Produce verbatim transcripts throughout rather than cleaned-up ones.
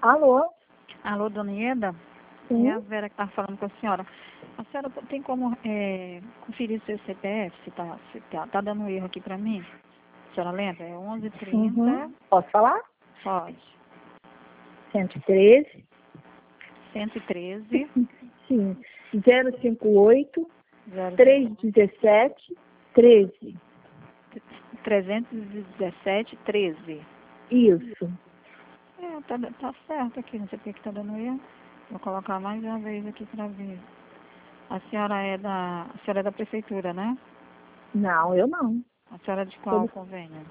Alô? Alô, dona Ieda? Sim. É a Vera que está falando com a senhora. A senhora tem como é, conferir seu C P F, se está se tá, tá dando erro aqui para mim? A senhora lembra? É onze trinta. Uhum. Posso falar? Pode. cento e treze. cento e treze. Sim. zero cinco oito, zero trezentos e dezessete, treze. trezentos e dezessete, treze. Isso. É, tá, tá certo aqui, não sei porque que tá dando erro. Vou colocar mais uma vez aqui para ver. A senhora é da. A senhora é da prefeitura, né? Não, eu não. A senhora é de Sou qual do- convênio?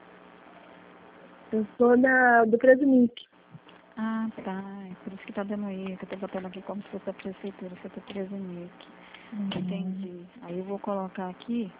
Eu sou da, do Presunic. Ah, tá. É por isso que tá dando erro, que eu tô botando aqui como se fosse a prefeitura, se eu tô Presunic. Entendi. Aí eu vou colocar aqui,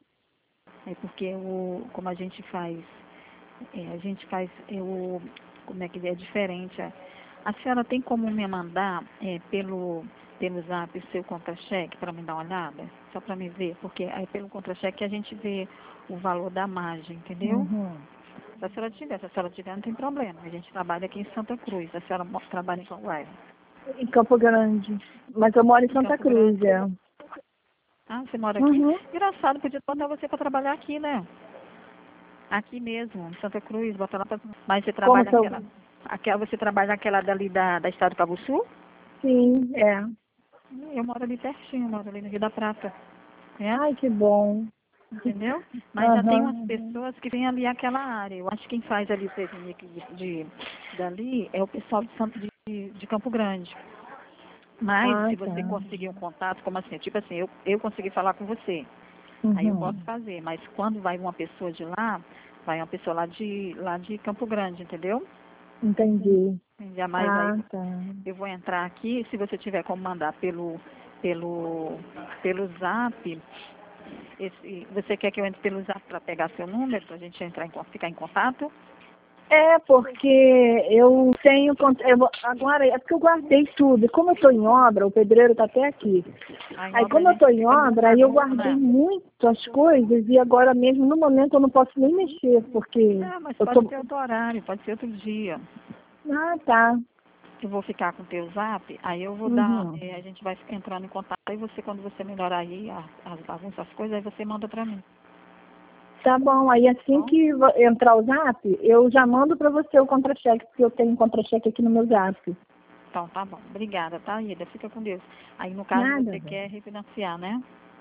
é porque o, como a gente faz, é, a gente faz, é, o, como é que é diferente. A, a senhora tem como me mandar é, pelo, pelo zap o seu contra-cheque para me dar uma olhada? Só para me ver, porque aí pelo contra-cheque a gente vê o valor da margem, entendeu? Uhum. Se a senhora tiver, se a senhora tiver, não tem problema. A gente trabalha aqui em Santa Cruz. A senhora mo- trabalha em qual bairro? Em Campo Grande. Mas eu moro em Em Santa Campo Cruz, Grande. é. Ah, você mora aqui? Uhum. Engraçado, podia botar você para trabalhar aqui, né? Aqui mesmo, em Santa Cruz, botar lá pra... Mas você Como trabalha que eu... aquela... aquela você trabalha naquela dali da, da Estado do Cabo Sul? Sim, é. Eu moro ali pertinho, eu moro ali no Rio da Prata. Conhece? Ai, que bom. Entendeu? Mas já tem umas Aham. pessoas que vêm ali aquela área. Eu acho que quem faz ali o Presunic de, de dali é o pessoal de, Santo, de, de Campo Grande. Mas Ah, se tá. você conseguir um contato, como assim? Tipo assim, eu, eu consegui falar com você. Aí eu posso Uhum. fazer. Mas quando vai uma pessoa de lá, vai uma pessoa lá de, lá de Campo Grande, entendeu? Entendi. Já mais aí Ah, tá. eu vou entrar aqui, se você tiver como mandar pelo pelo pelo Zap, esse, você quer que eu entre pelo Zap para pegar seu número, para a gente entrar em, con- ficar em contato? É, porque eu tenho. cont- eu vou- agora, é porque eu guardei tudo. E como eu estou em obra, o pedreiro está até aqui. Aí em Aí, obra a como eu gente estou em fica muito obra, aí eu bagunça, guardei né? muito as coisas e agora mesmo, no momento, eu não posso nem mexer, porque Não, mas eu pode tô. ser outro horário, pode ser outro dia. Ah, tá. Eu vou ficar com o teu Zap, aí eu vou dar, Uhum. eh, a gente vai ficar entrando em contato, aí você, quando você melhorar aí a- as bagunças, as coisas, aí você manda para mim, Tá bom. Aí, tá assim bom? que vo- entrar o zap, eu já mando para você o contra-cheque, porque eu tenho contra-cheque aqui no meu zap. Então, tá bom. Obrigada, tá, Ida? Fica com Deus. Aí, no caso, Nada, você velho. quer refinanciar, né?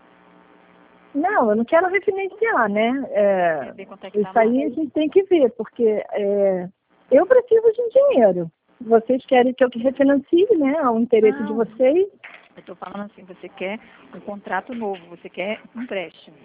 Não, eu não quero refinanciar, né? Quer É, ver quanto é que tá isso lá? aí a gente tem que ver, porque é, eu preciso de dinheiro. Vocês querem que eu que refinancie, né? O interesse de Não, vocês. eu tô falando assim, você quer um contrato novo, você quer empréstimo.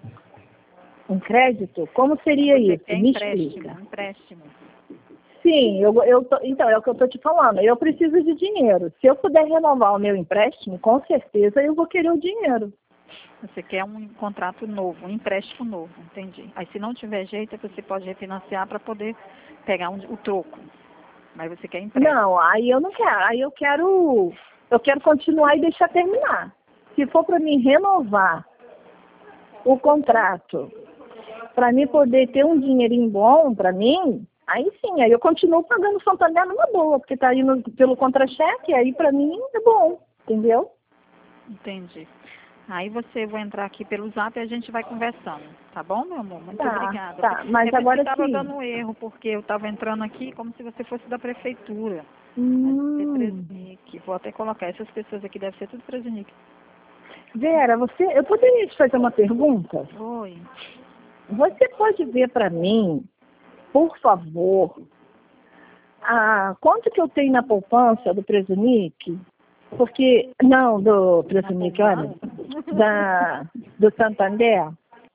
Um crédito? Como seria Você isso? quer Me empréstimo, explica. empréstimo. Sim, eu, eu tô, então, é o que eu estou te falando. Eu preciso de dinheiro. Se eu puder renovar o meu empréstimo, com certeza eu vou querer o dinheiro. Você quer um contrato novo, um empréstimo novo, entendi. Aí, se não tiver jeito, você pode refinanciar para poder pegar um, o troco. Mas você quer empréstimo. Não, aí eu não quero. Aí eu quero, eu quero continuar e deixar terminar. Se for para mim renovar o contrato, para mim poder ter um dinheirinho bom para mim, aí sim, aí eu continuo pagando o Santander numa boa, porque está indo pelo contra-cheque, aí para mim é bom, entendeu? Entendi. Aí você vai entrar aqui pelo Zap e a gente vai conversando, tá bom, meu amor? Muito Tá, obrigada. tá, É mas por isso que agora estava sim. dando erro, porque eu estava entrando aqui como se você fosse da prefeitura. Mas você é Hum, Presunic. Vou até colocar. Essas pessoas aqui devem ser tudo Presunic. Vera, você, eu poderia te fazer uma pergunta? Oi. Você pode ver para mim, por favor, a, quanto que eu tenho na poupança do Presunic? Porque, não, do Na Presunic, olha, poupança? da, do Santander.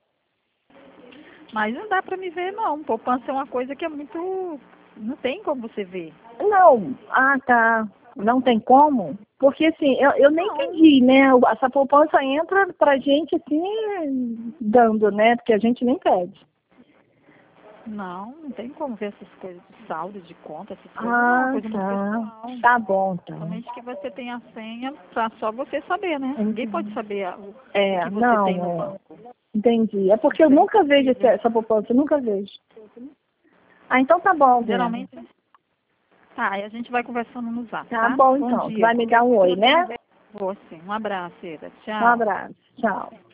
Mas não dá pra me ver, não. Poupança é uma coisa que é muito... Não tem como você ver. Não, ah, tá, não tem como? Porque, assim, eu, eu nem Não. pedi, né, essa poupança entra pra gente, assim, dando, né, porque a gente nem pede. Não, não tem como ver essas coisas de saldo, de conta, essas coisas. Não, é uma Ah, coisa muito tá, pessoal. tá bom, tá. Somente que você tem a senha pra só você saber, né? Ninguém pode saber a- o, o É, que você tem não, no é, banco. entendi. É porque eu Isso é nunca vejo esse- impossível. essa poupança, eu nunca vejo. Ah, então tá bom, Vera. Geralmente, Tá, e a gente vai conversando no zap, Tá tá? bom, então. dia. Vai me dar um oi, né? Vou sim. Um abraço, Eda. Tchau. Um abraço. Tchau.